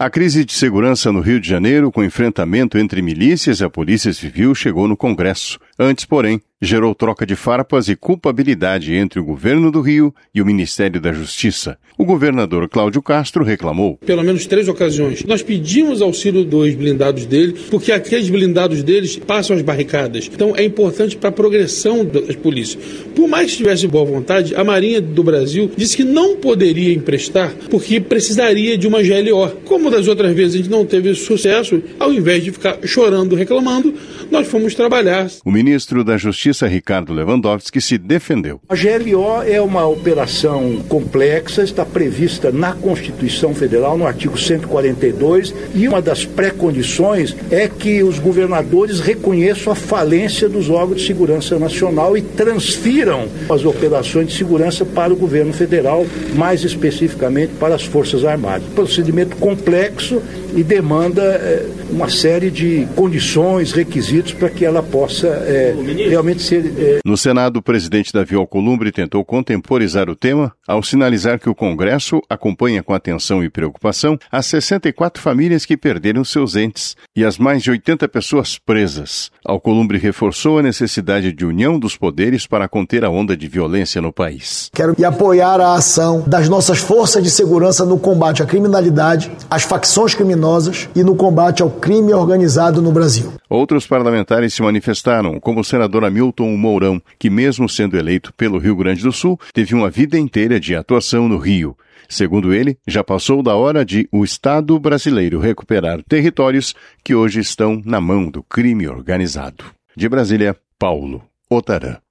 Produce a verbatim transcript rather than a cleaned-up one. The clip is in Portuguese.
A crise de segurança no Rio de Janeiro, com o enfrentamento entre milícias e a Polícia Civil, chegou no Congresso. Antes, porém, gerou troca de farpas e culpabilidade entre o governo do Rio e o Ministério da Justiça. O governador Cláudio Castro reclamou. Pelo menos três ocasiões. Nós pedimos auxílio dos blindados dele, porque aqueles blindados deles passam as barricadas. Então é importante para a progressão das polícias. Por mais que tivesse boa vontade, a Marinha do Brasil disse que não poderia emprestar, porque precisaria de uma G L O. Como das outras vezes a gente não teve sucesso, ao invés de ficar chorando, reclamando, nós fomos trabalhar. O ministro da Justiça, Ricardo Lewandowski, se defendeu. A G L O é uma operação complexa, está prevista na Constituição Federal, no artigo cento e quarenta e dois, e uma das pré-condições é que os governadores reconheçam a falência dos órgãos de segurança nacional e transfiram as operações de segurança para o governo federal, mais especificamente para as Forças Armadas. Procedimento complexo e demanda é, uma série de condições, requisitos para que ela possa é, realmente ser... É... No Senado, o presidente Davi Alcolumbre tentou contemporizar o tema ao sinalizar que o Congresso acompanha com atenção e preocupação as sessenta e quatro famílias que perderam seus entes e as mais de oitenta pessoas presas. Alcolumbre reforçou a necessidade de união dos poderes para conter a onda de violência no país. Quero apoiar a ação das nossas forças de segurança no combate à criminalidade, às facções criminosas e no combate ao crime organizado no Brasil. Outros parlamentares se manifestaram, como o senador Hamilton Mourão, que mesmo sendo eleito pelo Rio Grande do Sul, teve uma vida inteira de atuação no Rio. Segundo ele, já passou da hora de o Estado brasileiro recuperar territórios que hoje estão na mão do crime organizado. De Brasília, Paulo Otarã.